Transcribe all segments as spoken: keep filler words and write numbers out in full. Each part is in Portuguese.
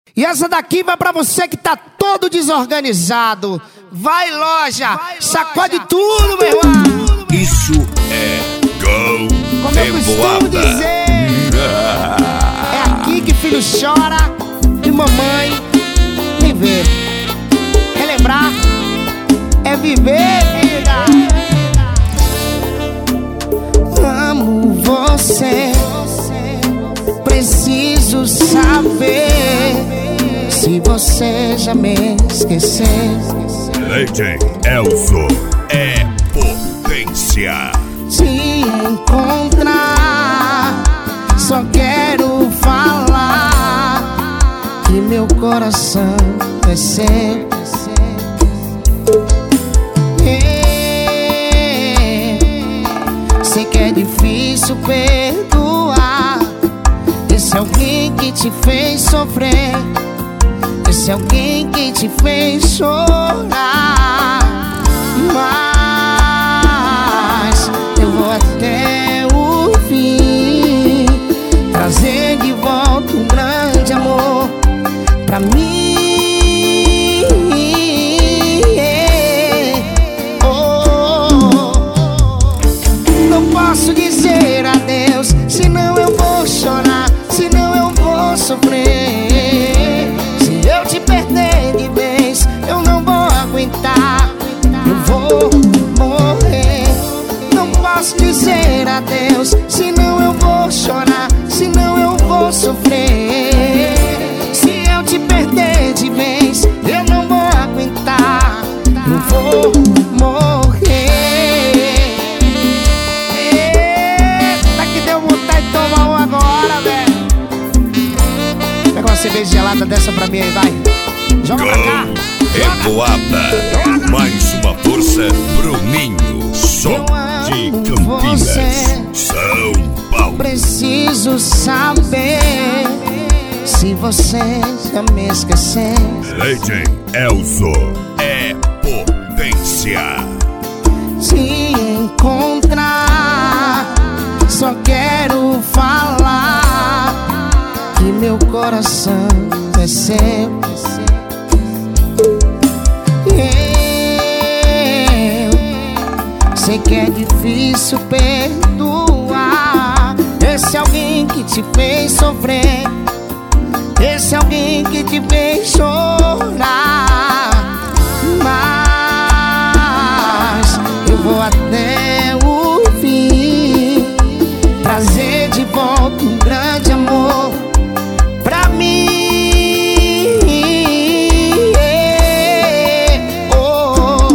E essa daqui vai pra você que tá todo desorganizado. Vai, loja, vai, sacode loja. Tudo, meu irmão. Isso é Go Como eu costumo dizer, é aqui que filho chora e mamãe viver. Relembrar é viver, vida. Amo você, preciso saber se você já me esqueceu. Leite Elzo é potência. Te encontrar, só quero falar que meu coração é seu. Sei que é difícil perdoar esse alguém que te fez sofrer, esse alguém que te fez chorar. Mas eu vou até o fim, trazer de volta um grande amor pra mim. Oh, não posso dizer adeus, senão eu vou chorar, senão eu vou sofrer. Se eu te perder de vez, eu não vou aguentar, eu vou morrer. Não posso dizer adeus, senão eu vou chorar, senão eu vou sofrer. Se eu te perder de vez, eu não vou aguentar, eu vou morrer. Eita, que deu vontade de tomar um agora, velho. Pega uma cerveja gelada dessa pra mim aí, vai. Joga Go pra cá. Revoada. Mais uma força pro Ninho. Som de Campinas, você, São Paulo. preciso saber se você já me esqueceu. Leite Elzo é potência. Te encontrar, só quero falar que meu coração é seu. Eu sei que é difícil perdoar esse alguém que te fez sofrer, esse alguém que te fez chorar. Mas eu vou até o fim, trazer de volta um grande amor pra mim. Oh,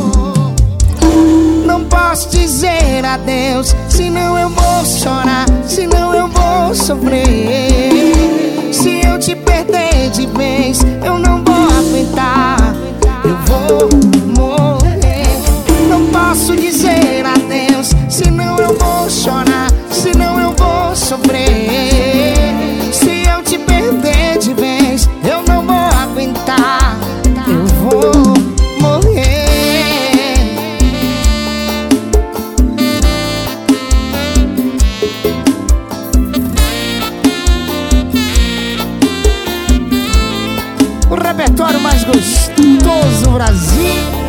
não posso dizer adeus, senão eu vou chorar, senão eu vou sofrer. Se eu te perder de vez, eu não vou aguentar, eu vou morrer. Não posso dizer adeus, senão eu vou chorar, senão eu vou sofrer. Se eu te perder de vez, eu não vou aguentar, eu vou morrer. O repertório mais gostoso, Brasil.